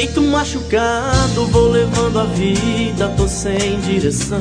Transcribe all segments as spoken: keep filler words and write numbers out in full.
Peito machucado, vou levando a vida, tô sem direção.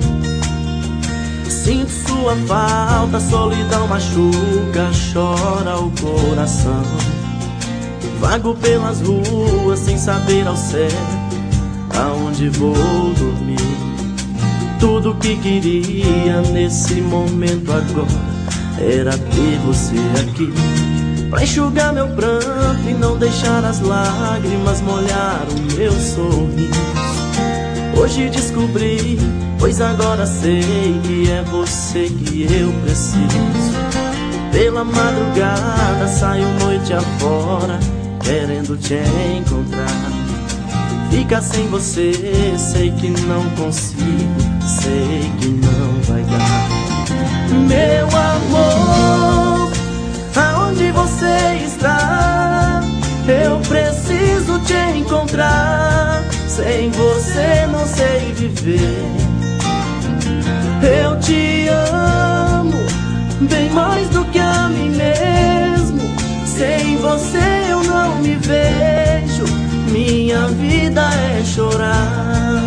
Sinto sua falta, solidão machuca, chora o coração. Vago pelas ruas sem saber ao certo aonde vou dormir. Tudo que queria nesse momento agora era ter você aqui, pra enxugar meu pranto e não deixar as lágrimas molhar o meu sorriso. Hoje descobri, pois agora sei que é você que eu preciso. Pela madrugada saio noite afora, querendo te encontrar. Fica sem você, sei que não consigo, sei que não vai dar. Meu amor, aonde você está? Eu preciso te encontrar. Sem você não sei viver. Eu te amo bem mais do que a mim mesmo. Sem você eu não me vejo. Minha vida é chorar.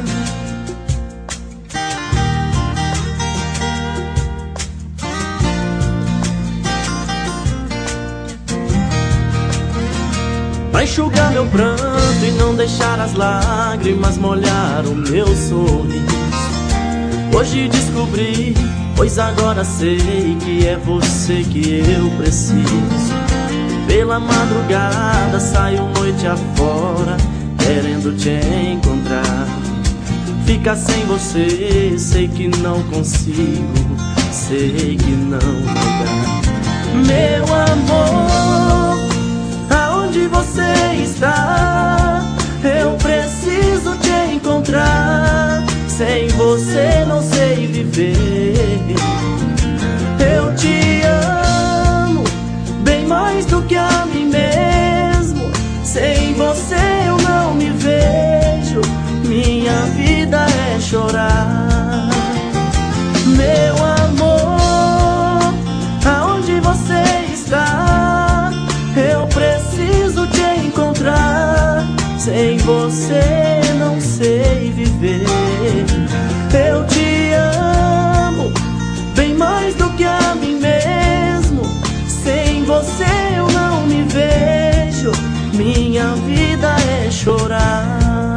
Pra enxugar meu pranto e não deixar as lágrimas molhar o meu sorriso. Hoje descobri, pois agora sei que é você que eu preciso. Pela madrugada saio noite afora, querendo te encontrar. Ficar sem você, sei que não consigo, sei que não vai dar. Meu amor, aonde você está? Eu preciso te encontrar. Sem você não sei viver. Eu te amo bem mais do que a mim mesmo. Sem você eu não me vejo. Minha vida é chorar. Meu amor, aonde você está? Eu preciso te encontrar. Sem você não sei viver. Eu te amo bem mais do que a mim mesmo. Sem você eu não me vejo. Minha vida é chorar.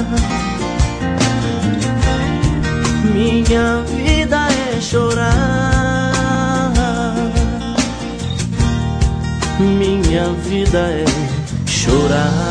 Minha vida é chorar. Minha vida é chorar.